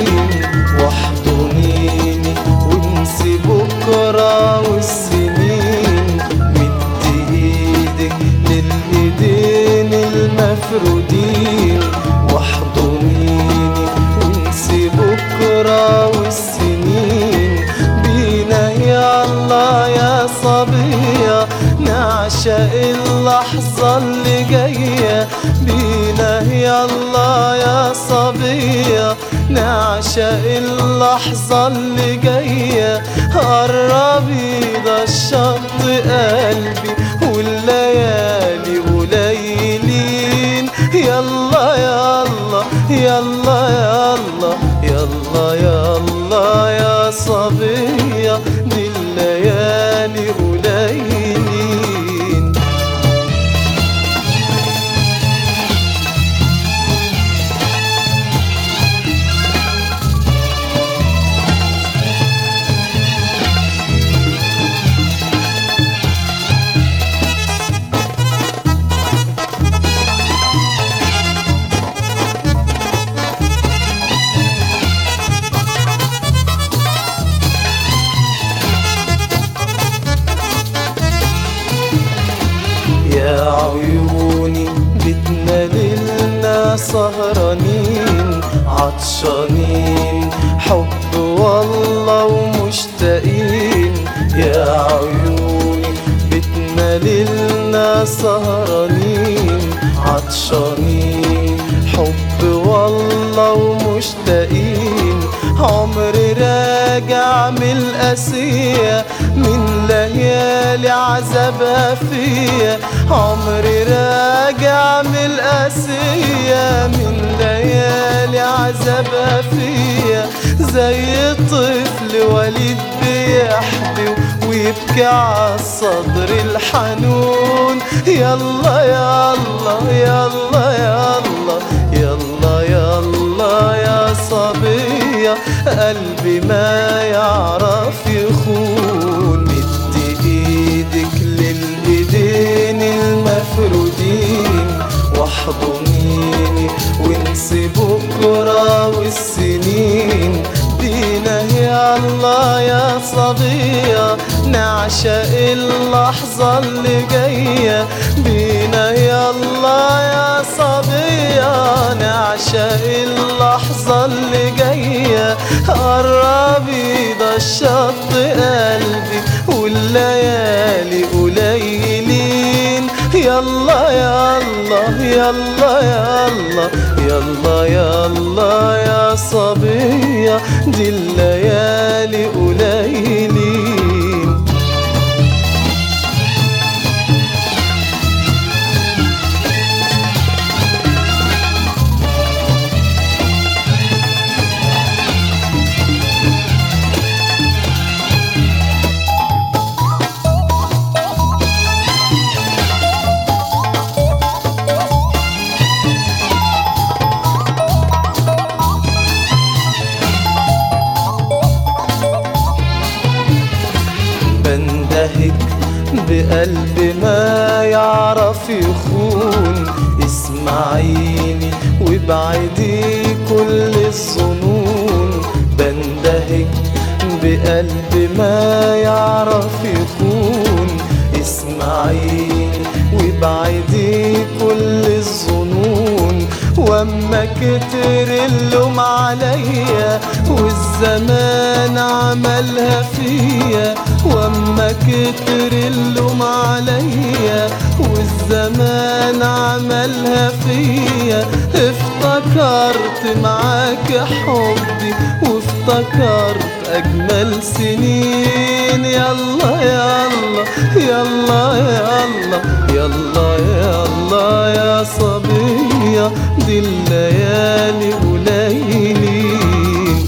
واحضنيني وانسي بكرة والسنين. مد ايدك للايدين المفرودين، واحضنيني وانسي بكرة والسنين. بينا يلا يا صبية نعشق اللحظة اللي جاية، بينا يلا يا صبية نعشق اللحظة اللي جاية. قربي ده الشط قلبي والليالي قليلين. يلا يلا يلا يلا يلا يلا يا صبية دي الليالي قليلين. يا عيوني بيتنا ليلنا سهرانين، عطشانين حب والله ومشتاقين. يا عيوني بيتنا ليلنا سهرانين، عطشانين حب والله ومشتاقين. عمري راجع من القاسية من ليالي عذابها فيا، عمري راجع من القاسية من ليالي عذابها فيا. زي طفل وليد بيحبي ويبكي عالصدر الحنون. يلا يلا يلا يلا يلا يلا يا صبية قلبي ما يعرف يخون. مد ايدك للايدين المفرودين، واحضنيني وانسي بكرة والسنين. بينا يلا يا صبية نعشق اللحظة اللي جاية، بينا يلا يا صبية نعشق اللحظة اللي جاية. قربي ده الشط قلبي والليالي قليلين. يلا يلا يلا يلا يلا يلا يا صبية دي الليالي قليلين. بندهك بقلب ما يعرف يخون. اسمعيني وابعدي كل الظنون، بندهك بقلب ما يعرف يخون. اسمعيني وابعدي كل الظنون. واما كتر اللوم عليا والزمان عملها فيا، واما كتر اللوم عليا والزمان عملها فيا. افتكرت معاك حبي وافتكرت اجمل سنين. يلا يلا يلا يلا يلا يلا يا صبية دي الليالي قليلين.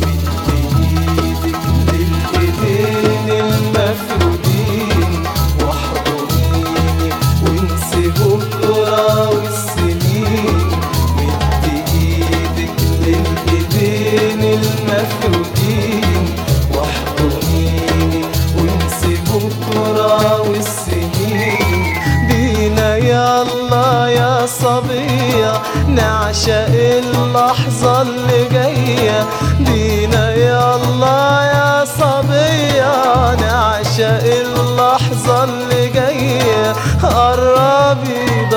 للايدين المفرودين، واحضنيني وانسي بكرة والسنين. مد ايدك للايدين المفرودين، واحضنيني وانسي بكرة والسنين. بينا يلا يا صبية نعشق اللحظة اللي جاية،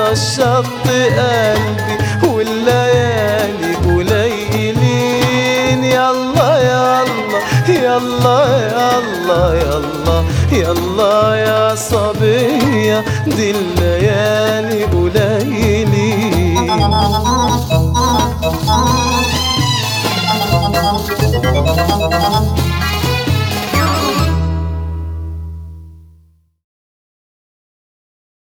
الشط قلبي والليالي قليلين. يلا يلا يلا يلا يلا يلا يا صبية دي الليالي قليلين.